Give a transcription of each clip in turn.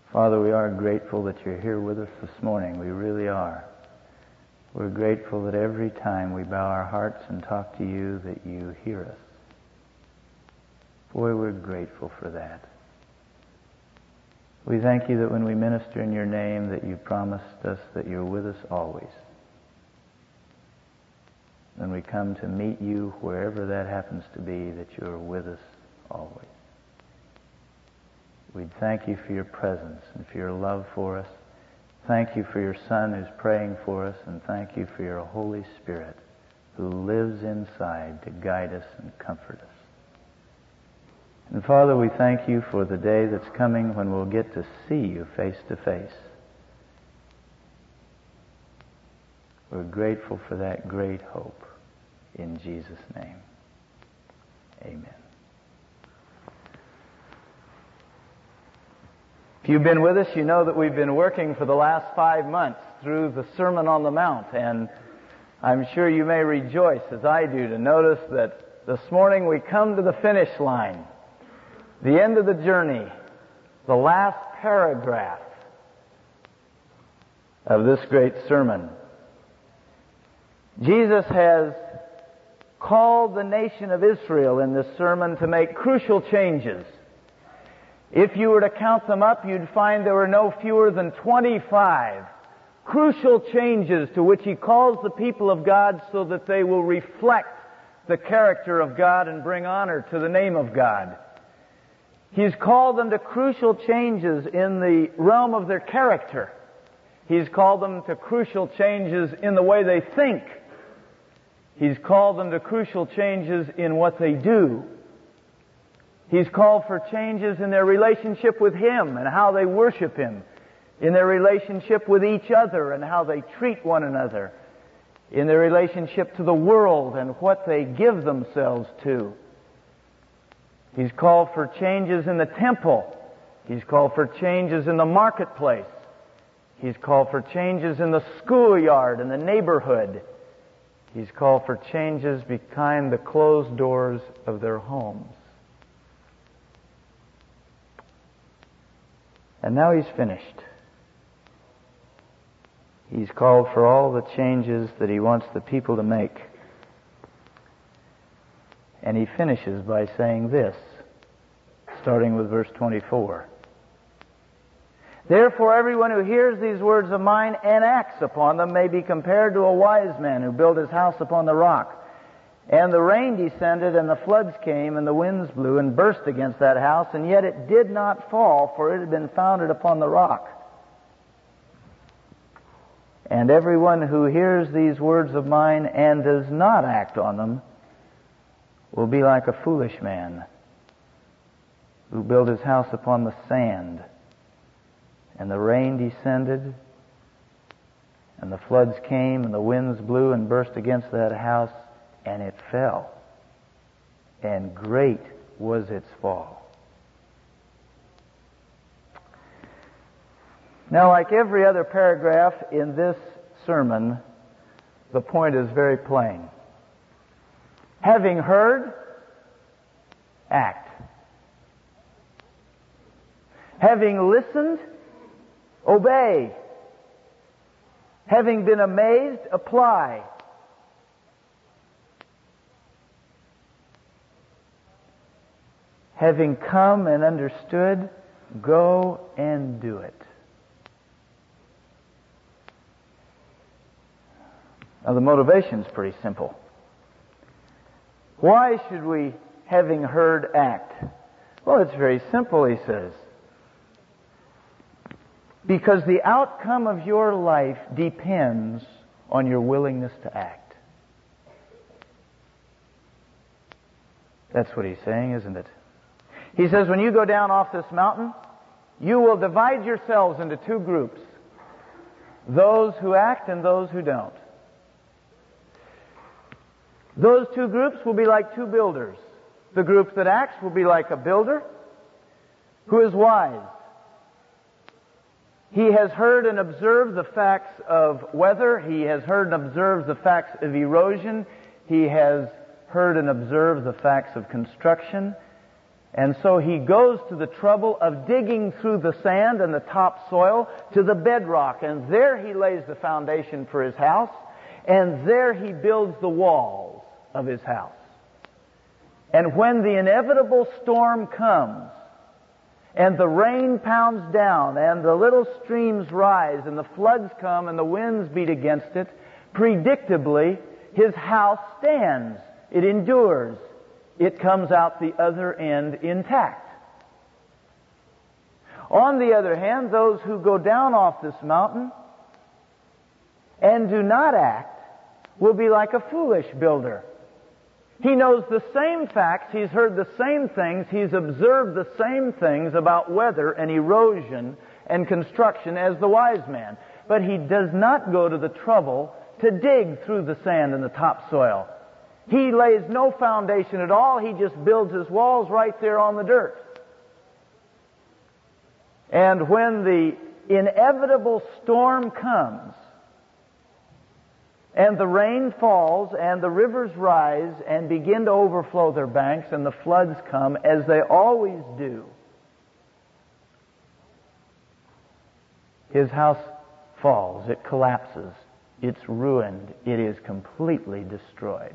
Father, we are grateful that you're here with us this morning. We really are. We're grateful that every time we bow our hearts and talk to you, that you hear us. Boy, we're grateful for that. We thank you that when we minister in your name, that you promised us that you're with us always. When we come to meet you, wherever that happens to be, that you're with us always. We thank you for your presence and for your love for us. Thank you for your Son who's praying for us, and thank you for your Holy Spirit who lives inside to guide us and comfort us. And Father, we thank you for the day that's coming when we'll get to see you face to face. We're grateful for that great hope. In Jesus' name, amen. If you've been with us, you know that we've been working for the last 5 months through the Sermon on the Mount, and I'm sure you may rejoice, as I do, to notice that this morning we come to the finish line, the end of the journey, the last paragraph of this great sermon. Jesus has called the nation of Israel in this sermon to make crucial changes. If you were to count them up, you'd find there were no fewer than 25 crucial changes to which he calls the people of God so that they will reflect the character of God and bring honor to the name of God. He's called them to crucial changes in the realm of their character. He's called them to crucial changes in the way they think. He's called them to crucial changes in what they do. He's called for changes in their relationship with Him and how they worship Him, in their relationship with each other and how they treat one another, in their relationship to the world and what they give themselves to. He's called for changes in the temple. He's called for changes in the marketplace. He's called for changes in the schoolyard and the neighborhood. He's called for changes behind the closed doors of their homes. And now he's finished. He's called for all the changes that he wants the people to make. And he finishes by saying this, starting with verse 24. Therefore, everyone who hears these words of mine and acts upon them may be compared to a wise man who built his house upon the rock. And the rain descended, and the floods came, and the winds blew and burst against that house, and yet it did not fall, for it had been founded upon the rock. And everyone who hears these words of mine and does not act on them will be like a foolish man who built his house upon the sand. And the rain descended, and the floods came, and the winds blew and burst against that house, and it fell. And great was its fall. Now, like every other paragraph in this sermon, the point is very plain. Having heard, act. Having listened, obey. Having been amazed, apply. Having come and understood, go and do it. Now the motivation's pretty simple. Why should we, having heard, act? Well, it's very simple, he says. Because the outcome of your life depends on your willingness to act. That's what he's saying, isn't it? He says, when you go down off this mountain, you will divide yourselves into two groups. Those who act and those who don't. Those two groups will be like two builders. The group that acts will be like a builder who is wise. He has heard and observed the facts of weather. He has heard and observed the facts of erosion. He has heard and observed the facts of construction. And so he goes to the trouble of digging through the sand and the topsoil to the bedrock. And there he lays the foundation for his house. And there he builds the walls of his house. And when the inevitable storm comes, and the rain pounds down, and the little streams rise, and the floods come, and the winds beat against it, predictably, his house stands. It endures. It comes out the other end intact. On the other hand, those who go down off this mountain and do not act will be like a foolish builder. He knows the same facts, he's heard the same things, he's observed the same things about weather and erosion and construction as the wise man. But he does not go to the trouble to dig through the sand and the topsoil. He lays no foundation at all, he just builds his walls right there on the dirt. And when the inevitable storm comes, and the rain falls, and the rivers rise and begin to overflow their banks, and the floods come, as they always do, his house falls, it collapses, it's ruined, it is completely destroyed.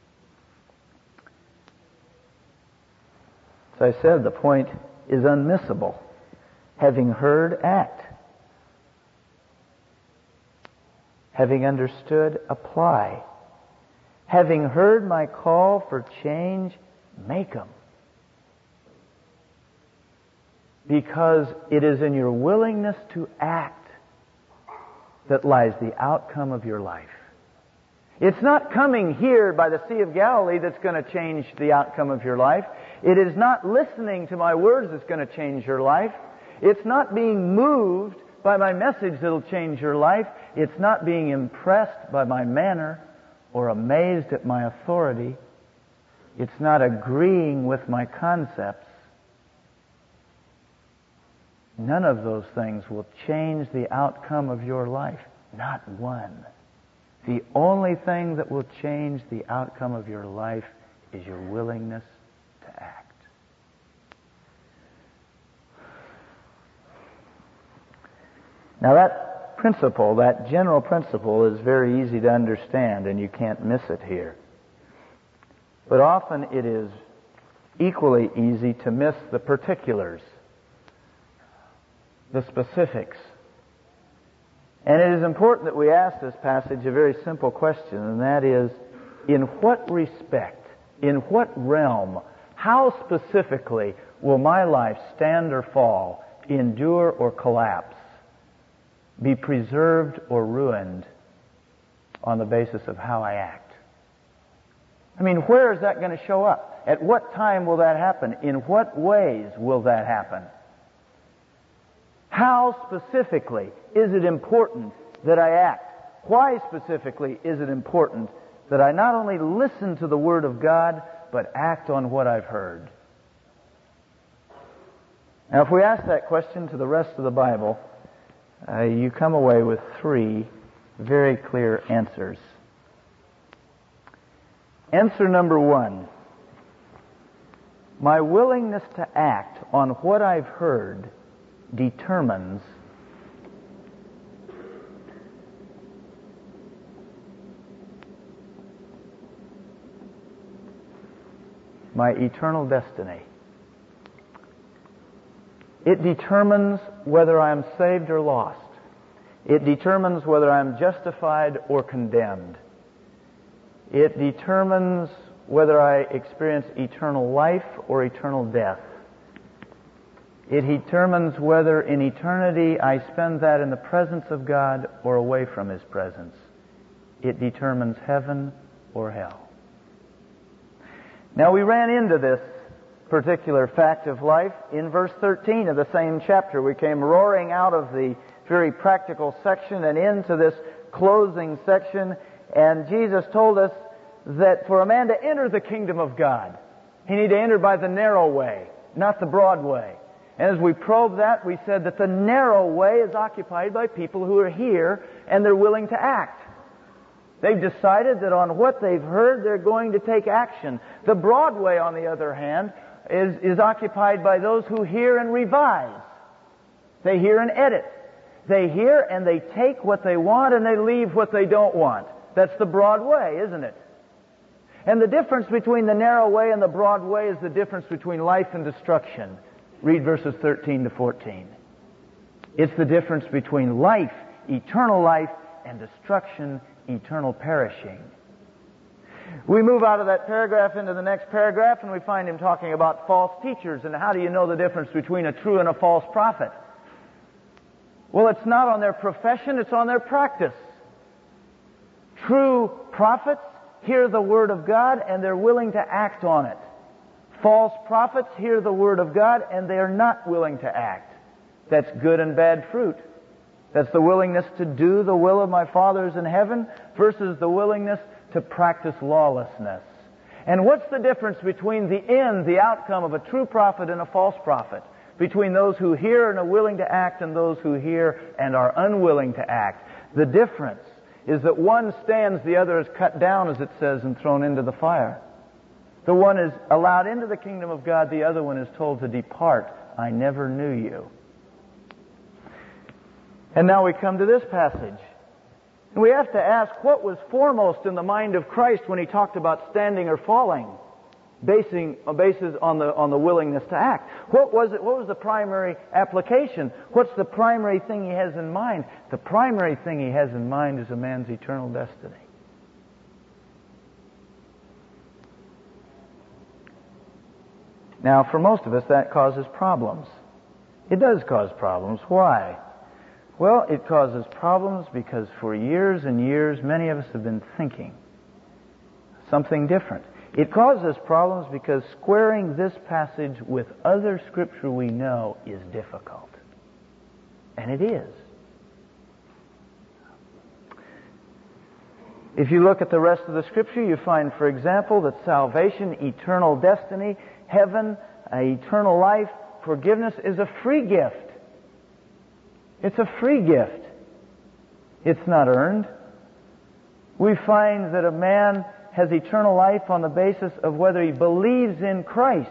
As I said, the point is unmissable. Having heard, act. Having understood, apply. Having heard my call for change, make them. Because it is in your willingness to act that lies the outcome of your life. It's not coming here by the Sea of Galilee that's going to change the outcome of your life. It is not listening to my words that's going to change your life. It's not being moved by my message that'll change your life. It's not being impressed by my manner or amazed at my authority. It's not agreeing with my concepts. None of those things will change the outcome of your life. Not one. The only thing that will change the outcome of your life is your willingness to act. Now that principle, that general principle, is very easy to understand, and you can't miss it here. But often it is equally easy to miss the particulars, the specifics. And it is important that we ask this passage a very simple question, and that is, in what respect, in what realm, how specifically will my life stand or fall, endure or collapse, be preserved or ruined on the basis of how I act? I mean, where is that going to show up? At what time will that happen? In what ways will that happen? How specifically is it important that I act? Why specifically is it important that I not only listen to the Word of God, but act on what I've heard? Now, if we ask that question to the rest of the Bible, you come away with three very clear answers. Answer number one: my willingness to act on what I've heard determines my eternal destiny. It determines whether I am saved or lost. It determines whether I am justified or condemned. It determines whether I experience eternal life or eternal death. It determines whether in eternity I spend that in the presence of God or away from His presence. It determines heaven or hell. Now, we ran into this particular fact of life in verse 13 of the same chapter. We came roaring out of the very practical section and into this closing section, and Jesus told us that for a man to enter the kingdom of God, he needed to enter by the narrow way, not the broad way. And as we probed that, we said that the narrow way is occupied by people who are here and they're willing to act. They've decided that on what they've heard, they're going to take action. The broad way, on the other hand, is occupied by those who hear and revise. They hear and edit. They hear and they take what they want and they leave what they don't want. That's the broad way, isn't it? And the difference between the narrow way and the broad way is the difference between life and destruction. Read verses 13 to 14. It's the difference between life, eternal life, and destruction, eternal perishing. We move out of that paragraph into the next paragraph and we find him talking about false teachers and how do you know the difference between a true and a false prophet? Well, it's not on their profession, it's on their practice. True prophets hear the Word of God and they're willing to act on it. False prophets hear the Word of God and they are not willing to act. That's good and bad fruit. That's the willingness to do the will of my Father who's in heaven versus the willingness to practice lawlessness. And what's the difference between the end, the outcome of a true prophet and a false prophet? Between those who hear and are willing to act and those who hear and are unwilling to act. The difference is that one stands, the other is cut down, as it says, and thrown into the fire. The one is allowed into the kingdom of God, the other one is told to depart. I never knew you. And now we come to this passage. And we have to ask, what was foremost in the mind of Christ when he talked about standing or falling? Basis on the willingness to act. What was it? What was the primary application? What's the primary thing he has in mind? The primary thing he has in mind is a man's eternal destiny. Now, for most of us, that causes problems. It does cause problems. Why? Well, it causes problems because for years and years, many of us have been thinking something different. It causes problems because squaring this passage with other Scripture we know is difficult. And it is. If you look at the rest of the Scripture, you find, for example, that salvation, eternal destiny, heaven, eternal life, forgiveness is a free gift. It's a free gift. It's not earned. We find that a man has eternal life on the basis of whether he believes in Christ,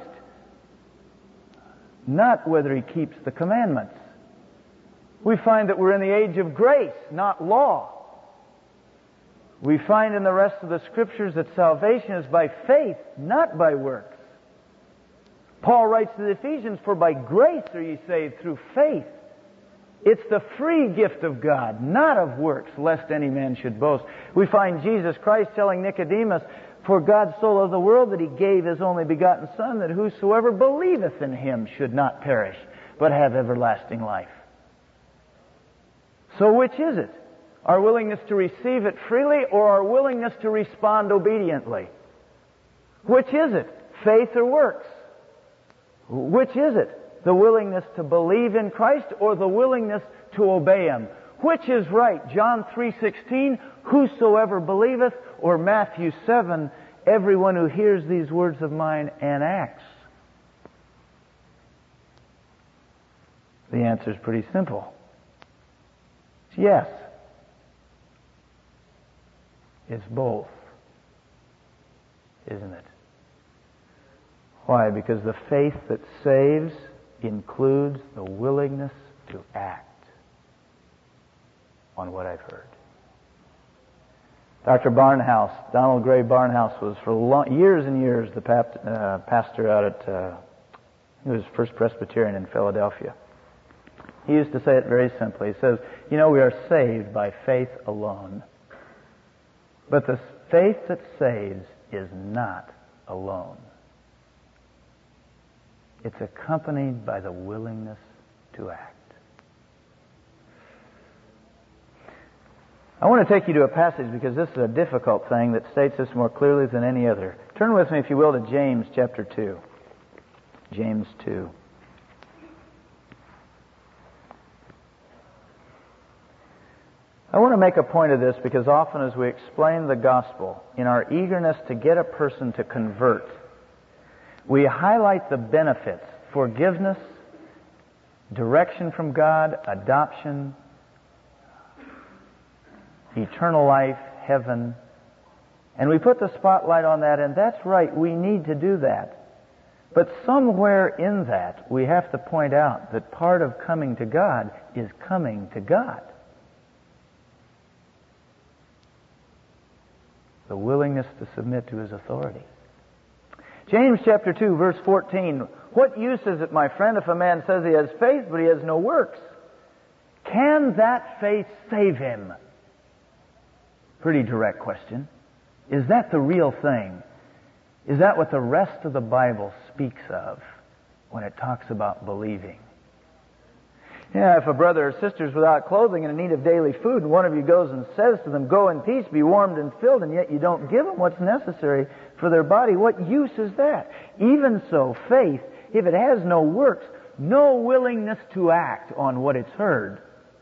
not whether he keeps the commandments. We find that we're in the age of grace, not law. We find in the rest of the Scriptures that salvation is by faith, not by works. Paul writes to the Ephesians, for by grace are ye saved through faith. It's the free gift of God, not of works, lest any man should boast. We find Jesus Christ telling Nicodemus, for God so loved the world that he gave his only begotten Son, that whosoever believeth in him should not perish, but have everlasting life. So which is it? Our willingness to receive it freely or our willingness to respond obediently? Which is it? Faith or works? Which is it? The willingness to believe in Christ or the willingness to obey Him? Which is right? John 3:16, whosoever believeth, or Matthew 7, everyone who hears these words of mine and acts. The answer is pretty simple. It's yes. It's both. Isn't it? Why? Because the faith that saves includes the willingness to act on what I've heard. Dr. Barnhouse, Donald Gray Barnhouse, was for years and years the pastor out at, he was First Presbyterian in Philadelphia. He used to say it very simply. He says, we are saved by faith alone. But the faith that saves is not alone. It's accompanied by the willingness to act. I want to take you to a passage because this is a difficult thing that states this more clearly than any other. Turn with me, if you will, to James chapter 2. James 2. I want to make a point of this because often as we explain the gospel, in our eagerness to get a person to convert, we highlight the benefits: forgiveness, direction from God, adoption, eternal life, heaven. And we put the spotlight on that, and that's right, we need to do that. But somewhere in that, we have to point out that part of coming to God is coming to God. The willingness to submit to His authority. James chapter 2, verse 14. What use is it, my friend, if a man says he has faith, but he has no works? Can that faith save him? Pretty direct question. Is that the real thing? Is that what the rest of the Bible speaks of when it talks about believing? Yeah, if a brother or sister is without clothing and in need of daily food, and one of you goes and says to them, "Go in peace, be warmed and filled," and yet you don't give them what's necessary for their body, what use is that? Even so, faith, if it has no works, no willingness to act on what it's heard,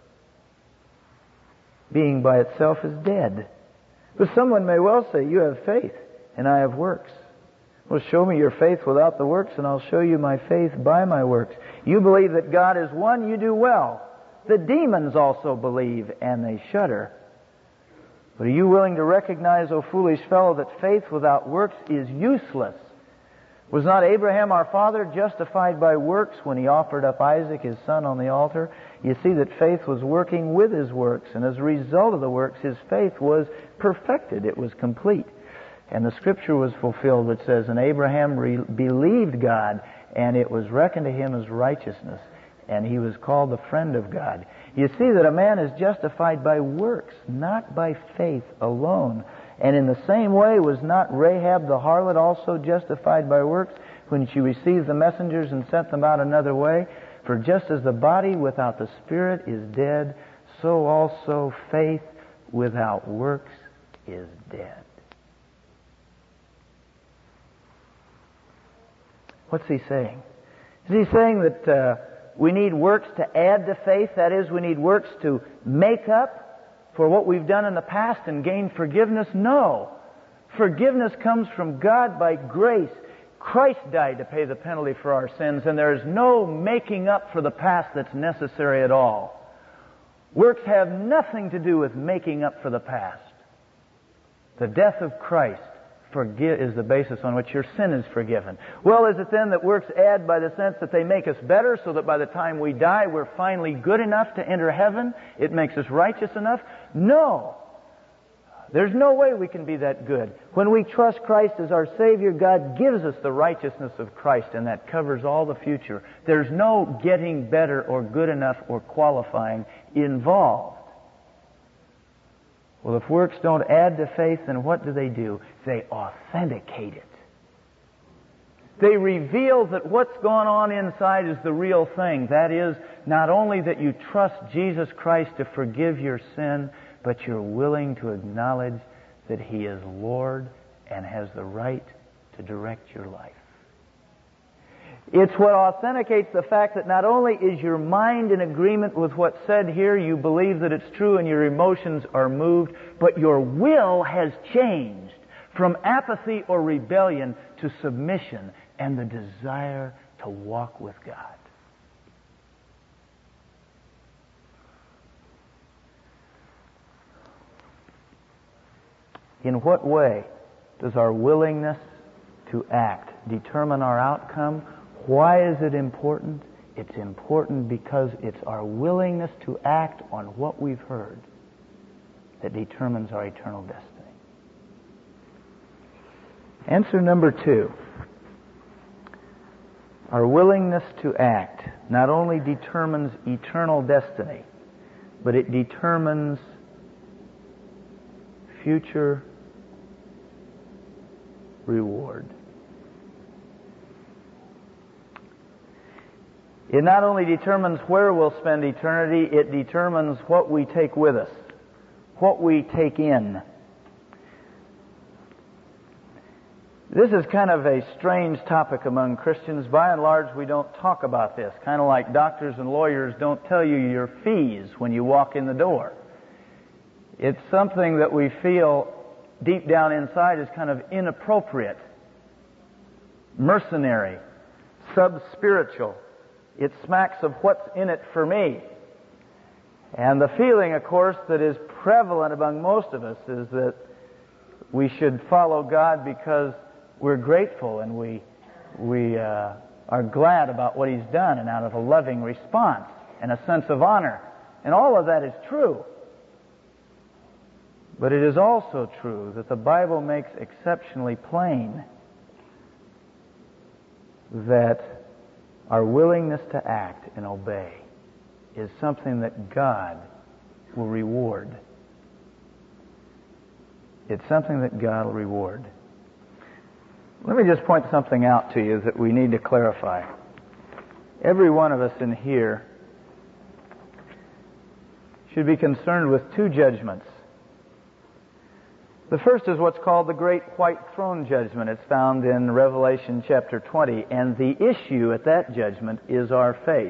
being by itself is dead. But someone may well say, "You have faith, and I have works." Well, show me your faith without the works, and I'll show you my faith by my works. You believe that God is one, you do well. The demons also believe, and they shudder. But are you willing to recognize, O foolish fellow, that faith without works is useless? Was not Abraham our father justified by works when he offered up Isaac his son on the altar? You see that faith was working with his works, and as a result of the works, his faith was perfected. It was complete. And the Scripture was fulfilled, which says, "And Abraham believed God, and it was reckoned to him as righteousness, and he was called the friend of God." You see that a man is justified by works, not by faith alone. And in the same way, was not Rahab the harlot also justified by works when she received the messengers and sent them out another way? For just as the body without the Spirit is dead, so also faith without works is dead. What's he saying? Is he saying that we need works to add to faith? That is, we need works to make up for what we've done in the past and gain forgiveness? No. Forgiveness comes from God by grace. Christ died to pay the penalty for our sins, and there is no making up for the past that's necessary at all. Works have nothing to do with making up for the past. The death of Christ is the basis on which your sin is forgiven. Well, is it then that works add by the sense that they make us better so that by the time we die we're finally good enough to enter heaven? It makes us righteous enough? No. There's no way we can be that good. When we trust Christ as our Savior, God gives us the righteousness of Christ, and that covers all the future. There's no getting better or good enough or qualifying involved. Well, if works don't add to faith, then what do? They authenticate it. They reveal that what's going on inside is the real thing. That is, not only that you trust Jesus Christ to forgive your sin, but you're willing to acknowledge that He is Lord and has the right to direct your life. It's what authenticates the fact that not only is your mind in agreement with what's said here, you believe that it's true and your emotions are moved, but your will has changed from apathy or rebellion to submission and the desire to walk with God. In what way does our willingness to act determine our outcome? Why is it important? It's important because it's our willingness to act on what we've heard that determines our eternal destiny. Answer number 2. Our willingness to act not only determines eternal destiny, but it determines future reward. It not only determines where we'll spend eternity, it determines what we take with us, what we take in. This is kind of a strange topic among Christians. By and large, we don't talk about this. Kind of like doctors and lawyers don't tell you your fees when you walk in the door. It's something that we feel deep down inside is kind of inappropriate, mercenary, sub-spiritual. It smacks of what's in it for me. And the feeling, of course, that is prevalent among most of us is that we should follow God because we're grateful and we we are glad about what He's done, and out of a loving response and a sense of honor. And all of that is true. But it is also true that the Bible makes exceptionally plain that our willingness to act and obey is something that God will reward. It's something that God will reward. Let me just point something out to you that we need to clarify. Every one of us in here should be concerned with two judgments. The first is what's called the Great White Throne Judgment. It's found in Revelation chapter 20, and the issue at that judgment is our faith.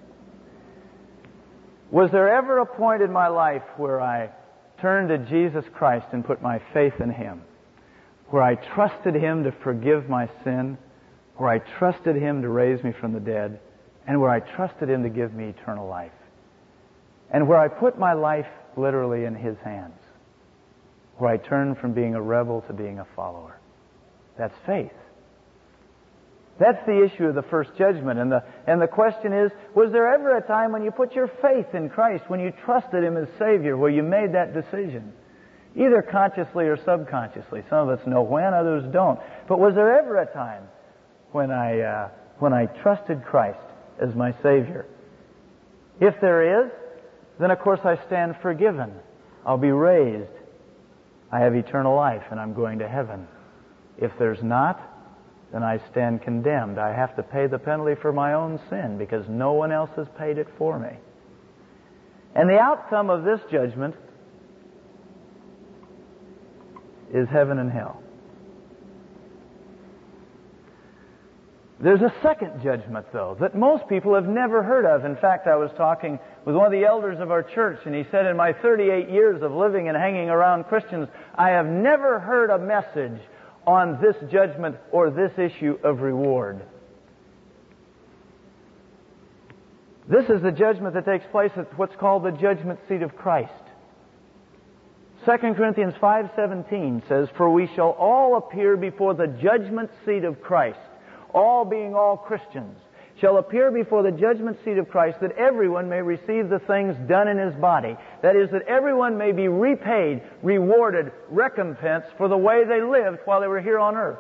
Was there ever a point in my life where I turned to Jesus Christ and put my faith in Him, where I trusted Him to forgive my sin, where I trusted Him to raise me from the dead, and where I trusted Him to give me eternal life, and where I put my life literally in His hands, where I turned from being a rebel to being a follower? That's faith. That's the issue of the first judgment. And the question is, was there ever a time when you put your faith in Christ, when you trusted Him as Savior, where you made that decision? Either consciously or subconsciously. Some of us know when, others don't. But was there ever a time when I trusted Christ as my Savior? If there is, then of course I stand forgiven. I'll be raised. I have eternal life and I'm going to heaven. If there's not, then I stand condemned. I have to pay the penalty for my own sin because no one else has paid it for me. And the outcome of this judgment is heaven and hell. There's a second judgment, though, that most people have never heard of. In fact, I was talking with one of the elders of our church, and he said, in my 38 years of living and hanging around Christians, I have never heard a message on this judgment or this issue of reward. This is the judgment that takes place at what's called the judgment seat of Christ. 2 Corinthians 5:17 says, "For we shall all appear before the judgment seat of Christ," all being all Christians, "shall appear before the judgment seat of Christ, that everyone may receive the things done in his body." That is, that everyone may be repaid, rewarded, recompensed for the way they lived while they were here on earth,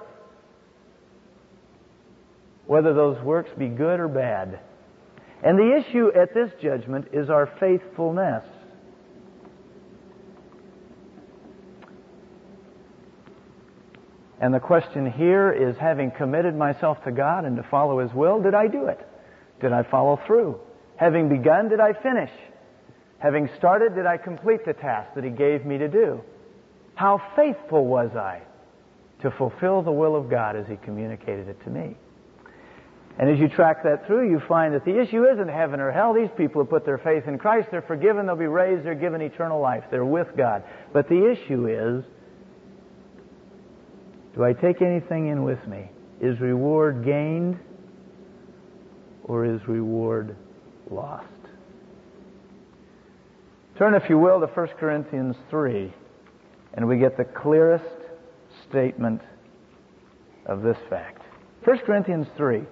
whether those works be good or bad. And the issue at this judgment is our faithfulness. And the question here is, having committed myself to God and to follow His will, did I do it? Did I follow through? Having begun, did I finish? Having started, did I complete the task that He gave me to do? How faithful was I to fulfill the will of God as He communicated it to me? And as you track that through, you find that the issue isn't heaven or hell. These people have put their faith in Christ. They're forgiven, they'll be raised, they're given eternal life. They're with God. But the issue is, do I take anything in with me? Is reward gained or is reward lost? Turn, if you will, to 1 Corinthians 3, and we get the clearest statement of this fact. 1 Corinthians 3.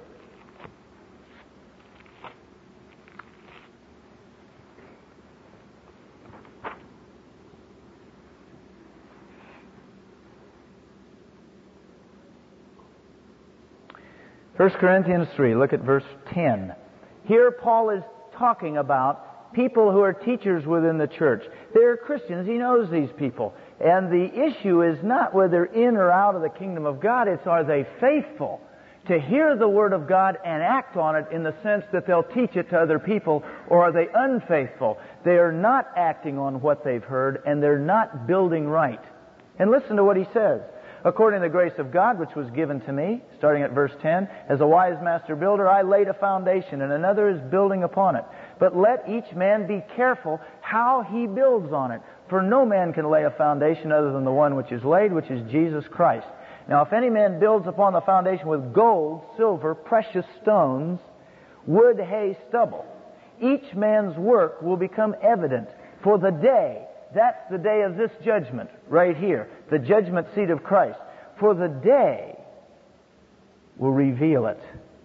First Corinthians 3, look at verse 10. Here Paul is talking about people who are teachers within the church. They're Christians. He knows these people. And the issue is not whether in or out of the kingdom of God. It's, are they faithful to hear the Word of God and act on it in the sense that they'll teach it to other people, or are they unfaithful? They are not acting on what they've heard, and they're not building right. And listen to what he says. "According to the grace of God which was given to me," starting at verse 10, "as a wise master builder, I laid a foundation, and another is building upon it. But let each man be careful how he builds on it. For no man can lay a foundation other than the one which is laid, which is Jesus Christ. Now if any man builds upon the foundation with gold, silver, precious stones, wood, hay, stubble, each man's work will become evident. For the day," that's the day of this judgment, right here, the judgment seat of Christ. "For the day will reveal it.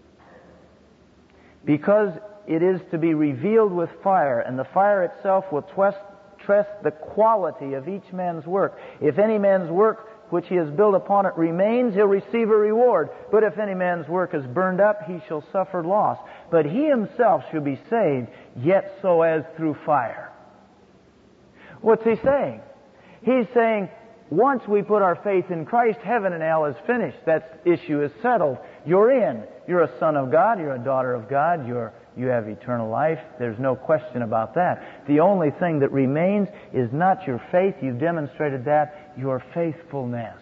Because it is to be revealed with fire, and the fire itself will test the quality of each man's work. If any man's work which he has built upon it remains, he'll receive a reward. But if any man's work is burned up, he shall suffer loss. But he himself shall be saved, yet so as through fire. What's he saying? He's saying, once we put our faith in Christ, heaven and hell is finished. That issue is settled. You're in. You're a son of God. You're a daughter of God. You have eternal life. There's no question about that. The only thing that remains is not your faith. You've demonstrated that. Your faithfulness.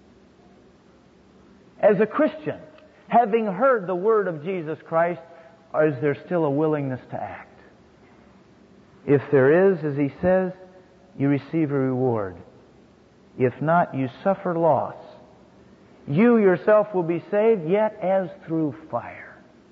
As a Christian, having heard the word of Jesus Christ, is there still a willingness to act? If there is, as he says, you receive a reward. If not, you suffer loss. You yourself will be saved, yet as through fire.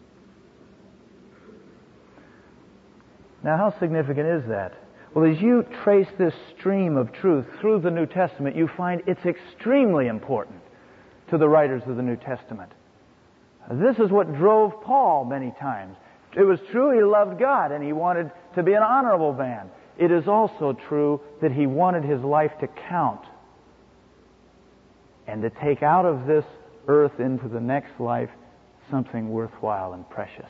Now, how significant is that? Well, as you trace this stream of truth through the New Testament, you find it's extremely important to the writers of the New Testament. This is what drove Paul many times. It was true he loved God and he wanted to be an honorable man. It is also true that he wanted his life to count and to take out of this earth into the next life something worthwhile and precious.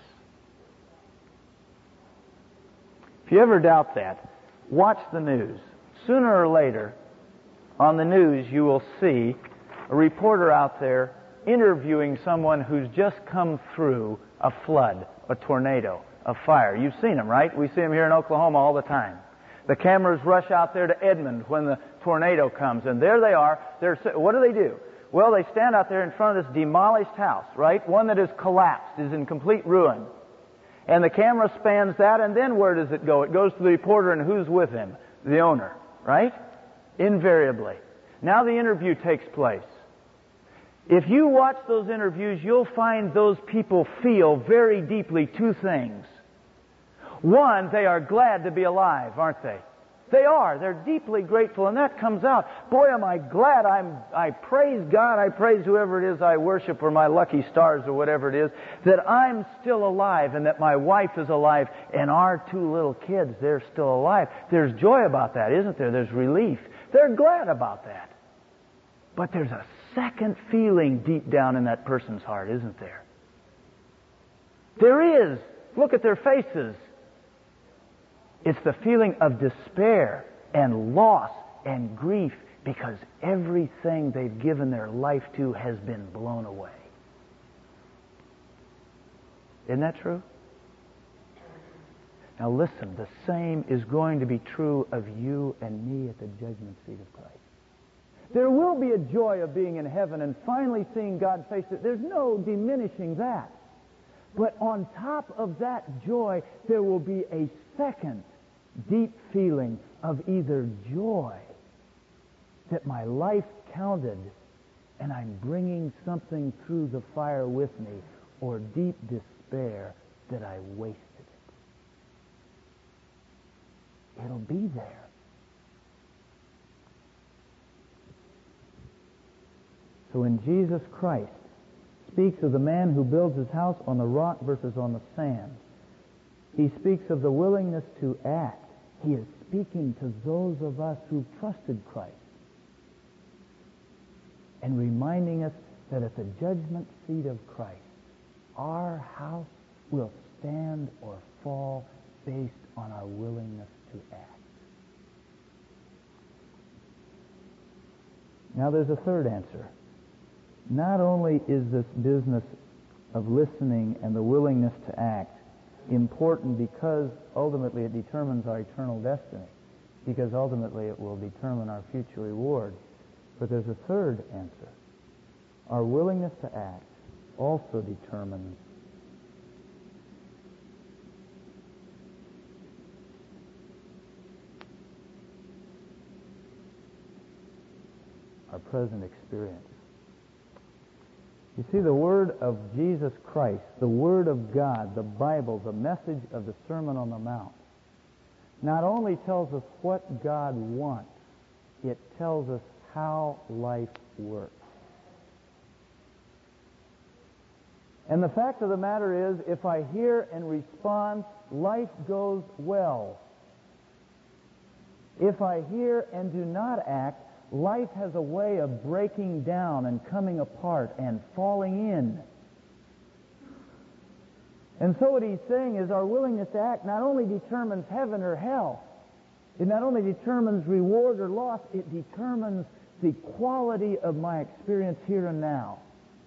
If you ever doubt that, watch the news. Sooner or later, on the news, you will see a reporter out there interviewing someone who's just come through a flood, a tornado, a fire. You've seen them, right? We see them here in Oklahoma all the time. The cameras rush out there to Edmond when the tornado comes, and there they are. What do? Well, they stand out there in front of this demolished house, right? One that is collapsed, is in complete ruin. And the camera spans that, and then where does it go? It goes to the reporter, and who's with him? The owner, right? Invariably. Now the interview takes place. If you watch those interviews, you'll find those people feel very deeply two things. One, they are glad to be alive, aren't they? They are. They're deeply grateful, and that comes out. Boy, am I glad. I praise God. I praise whoever it is I worship, or my lucky stars, or whatever it is, that I'm still alive, and that my wife is alive, and our two little kids, they're still alive. There's joy about that, isn't there? There's relief. They're glad about that. But there's a second feeling deep down in that person's heart, isn't there? There is. Look at their faces. It's the feeling of despair and loss and grief because everything they've given their life to has been blown away. Isn't that true? Now listen, the same is going to be true of you and me at the judgment seat of Christ. There will be a joy of being in heaven and finally seeing God face it. There's no diminishing that. But on top of that joy, there will be a second deep feeling of either joy that my life counted and I'm bringing something through the fire with me, or deep despair that I wasted it. It'll be there. So when Jesus Christ speaks of the man who builds his house on the rock versus on the sand, he speaks of the willingness to act. He is speaking to those of us who've trusted Christ and reminding us that at the judgment seat of Christ, our house will stand or fall based on our willingness to act. Now there's a third answer. Not only is this business of listening and the willingness to act important because ultimately it determines our eternal destiny, because ultimately it will determine our future reward, but there's a third answer. Our willingness to act also determines our present experience. You see, the Word of Jesus Christ, the Word of God, the Bible, the message of the Sermon on the Mount, not only tells us what God wants, it tells us how life works. And the fact of the matter is, if I hear and respond, life goes well. If I hear and do not act, life has a way of breaking down and coming apart and falling in. And so what he's saying is our willingness to act not only determines heaven or hell, it not only determines reward or loss, it determines the quality of my experience here and now.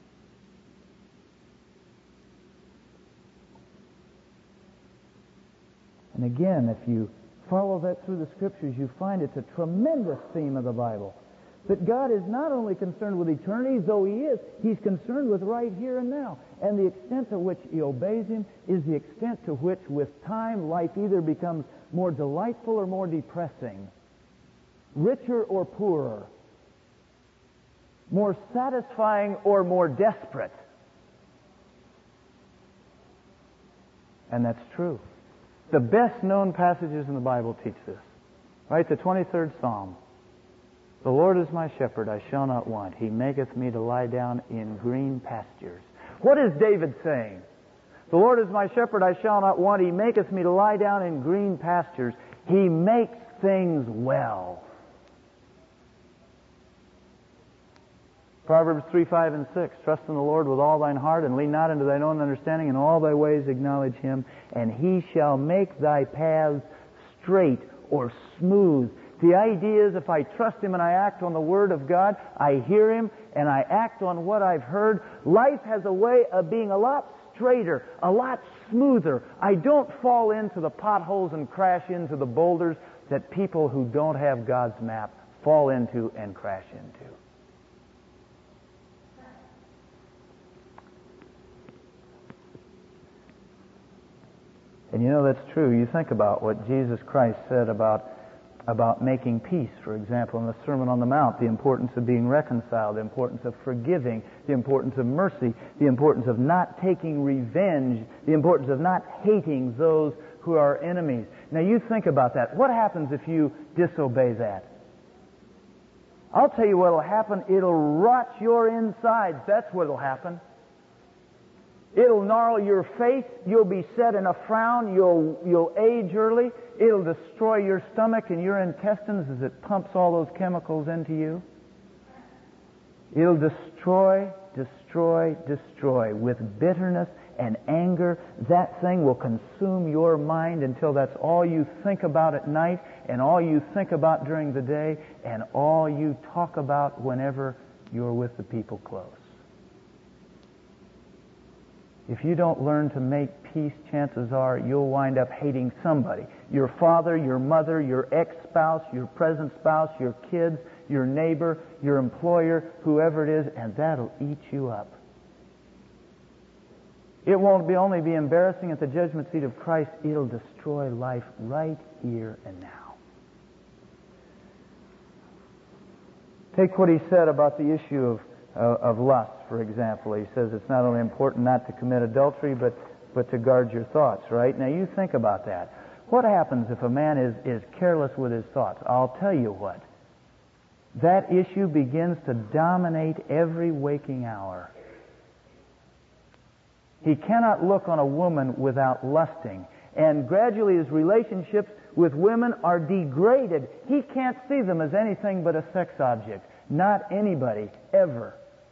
And again, if you follow that through the Scriptures, you find it's a tremendous theme of the Bible. That God is not only concerned with eternity, though He is, He's concerned with right here and now. And the extent to which He obeys Him is the extent to which, with time, life either becomes more delightful or more depressing, richer or poorer, more satisfying or more desperate. And that's true. The best known passages in the Bible teach this. Right? The 23rd Psalm. The Lord is my shepherd, I shall not want. He maketh me to lie down in green pastures. What is David saying? The Lord is my shepherd, I shall not want. He maketh me to lie down in green pastures. He makes things well. Proverbs 3, 5, and 6. Trust in the Lord with all thine heart, and lean not into thine own understanding. In all thy ways acknowledge Him, and He shall make thy paths straight or smooth. The idea is if I trust Him and I act on the Word of God, I hear Him and I act on what I've heard, life has a way of being a lot straighter, a lot smoother. I don't fall into the potholes and crash into the boulders that people who don't have God's map fall into and crash into. And you know that's true. You think about what Jesus Christ said about making peace, for example, in the Sermon on the Mount, the importance of being reconciled, the importance of forgiving, the importance of mercy, the importance of not taking revenge, the importance of not hating those who are enemies. Now you think about that. What happens if you disobey that? I'll tell you what will happen. It'll rot your insides. That's what will happen. It'll gnarl your face. You'll be set in a frown. You'll age early. It'll destroy your stomach and your intestines as it pumps all those chemicals into you. It'll destroy with bitterness and anger. That thing will consume your mind until that's all you think about at night and all you think about during the day and all you talk about whenever you're with the people close. If you don't learn to make peace, chances are you'll wind up hating somebody. Your father, your mother, your ex-spouse, your present spouse, your kids, your neighbor, your employer, whoever it is, and that'll eat you up. It won't only be embarrassing at the judgment seat of Christ, it'll destroy life right here and now. Take what he said about the issue of lust, for example. He says it's not only important not to commit adultery, but to guard your thoughts, right? Now you think about that. What happens if a man is careless with his thoughts? I'll tell you what. That issue begins to dominate every waking hour. He cannot look on a woman without lusting. And gradually his relationships with women are degraded. He can't see them as anything but a sex object. Not anybody, ever.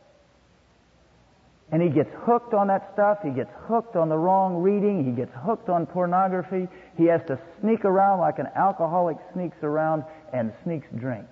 And he gets hooked on that stuff. He gets hooked on the wrong reading. He gets hooked on pornography. He has to sneak around like an alcoholic sneaks around and sneaks drinks.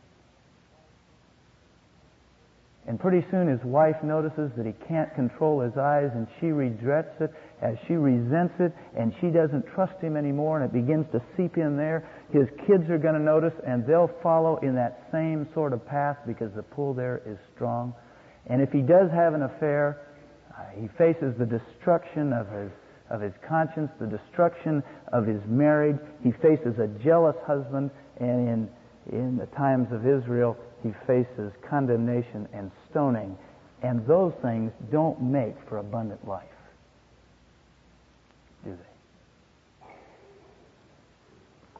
And pretty soon his wife notices that he can't control his eyes, and she regrets it as she resents it, and she doesn't trust him anymore, and it begins to seep in there. His kids are going to notice, and they'll follow in that same sort of path because the pull there is strong. And if he does have an affair, he faces the destruction of his conscience, the destruction of his marriage. He faces a jealous husband, and in the times of Israel, he faces condemnation and stoning. And those things don't make for abundant life, do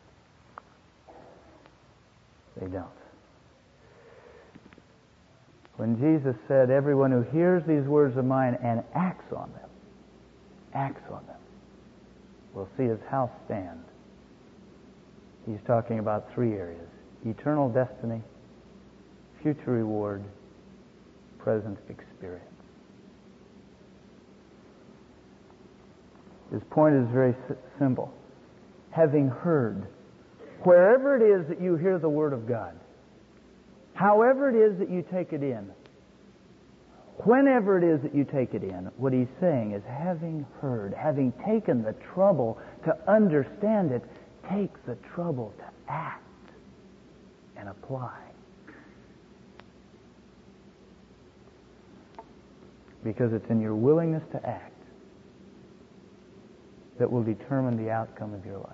they? They don't. When Jesus said, everyone who hears these words of mine and acts on them, will see his house stand. He's talking about three areas: eternal destiny, future reward, present experience. His point is very simple. Having heard, wherever it is that you hear the Word of God, however it is that you take it in, whenever it is that you take it in, what he's saying is, having heard, having taken the trouble to understand it, take the trouble to act and apply. Because it's in your willingness to act that will determine the outcome of your life.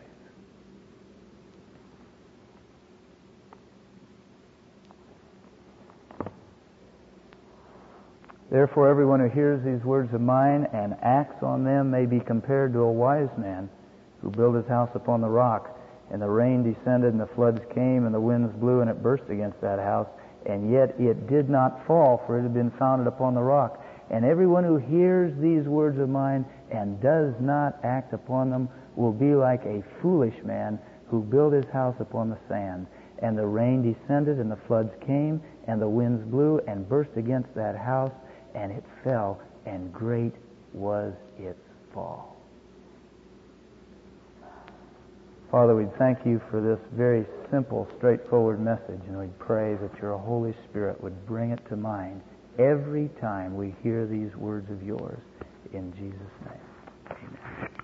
Therefore, everyone who hears these words of mine and acts on them may be compared to a wise man who built his house upon the rock. And the rain descended, and the floods came, and the winds blew, and it burst against that house. And yet it did not fall, for it had been founded upon the rock. And everyone who hears these words of mine and does not act upon them will be like a foolish man who built his house upon the sand. And the rain descended, and the floods came, and the winds blew, and burst against that house, and it fell, and great was its fall. Father, we thank you for this very simple, straightforward message, and we pray that your Holy Spirit would bring it to mind every time we hear these words of yours. In Jesus' name, amen.